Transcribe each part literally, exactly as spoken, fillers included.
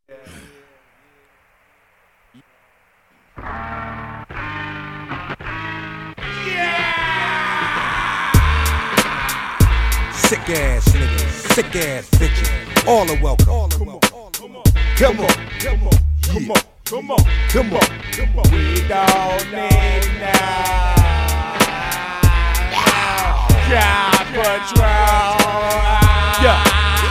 Sick ass niggas, sick ass bitches, all are welcome. All are welcome. Come on, come on, come on, come on, come on, come on, come on. We don't need now. God Patrol. Yeah.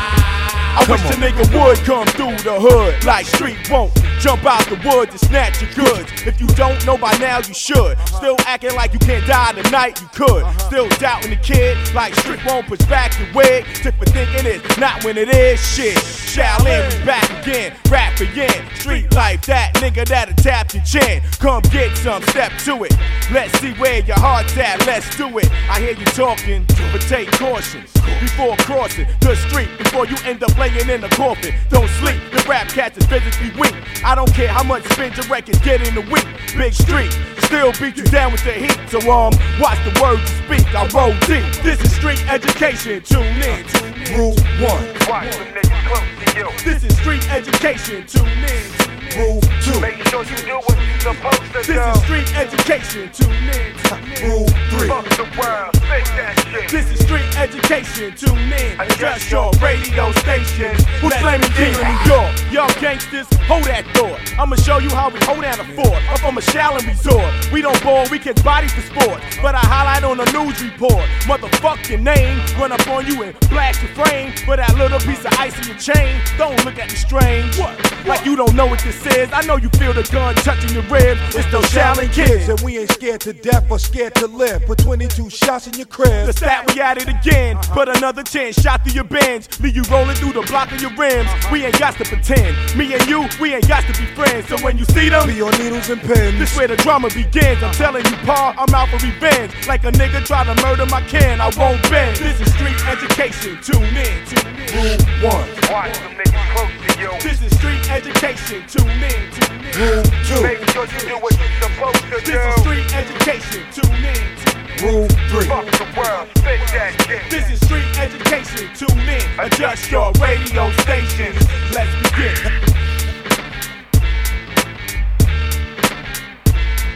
I wish a nigga would come through the hood like Street won't. Jump out the woods and snatch your goods. If you don't know by now, you should. Still acting like you can't die tonight, you could. Still doubting the kid like Street won't push back your wig. Tip for thinking it's not when it is. Shit, Shaolin, we back again. Rap again. Street life, that nigga that'll tap your chin. Come get some, step to it. Let's see where your heart's at, let's do it. I hear you talking, but take caution before crossing the street, before you end up laying in a coffin. Don't sleep, the rap cats is physically weak. I don't care how much spins your records get in a week. Big street, still beat you down with the heat. So um, watch the words you speak, I roll deep. This is street education, tune in. Rule one. Watch some niggas close to you. This is street education, tune in. Rule two. Make sure you do what you supposed to This do. is street education, tune in. Rule three. Fuck the world, fix that shit. This is street education, tune in. Adjust your radio station. Who's claiming King in New York? Y'all gangsters, hold that thought. I'ma show you how we hold down a fort. I'm from a Shaolin resort. We don't ball, we catch bodies for sport. But I highlight on the news report. Motherfuck your name, run up on you and blast your frame. For that little piece of ice in your chain. Don't look at me strange. What? Like you don't know what this is. I know you feel the gun touching your ribs. It's those Shaolin kids. And we ain't scared to death or scared to live. Put twenty-two shots in your crib. The stat, we at it again. Put another ten shot through your bends. Leave you rolling through the block of your rims. We ain't got to pretend. Me and you, we ain't got to be friends. So when you see them, Be on needles and pins. this where the drama begins. I'm telling you, Pa, I'm out for revenge. Like a nigga try to murder my can, I won't bend. This is street education. Tune in, tune in. Rule one. Watch some niggas close to you. This is street education. Tune in, tune in. Rule two. Make sure you do what you supposed to This is do. street education. Tune in, tune in. Rule three. Fuck the world, fix that shit. This is street education. Tune in. Adjust your radio stations. Let's begin.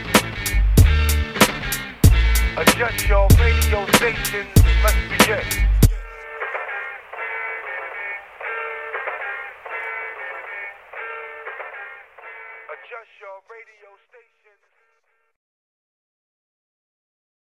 Adjust your radio station. Let's begin.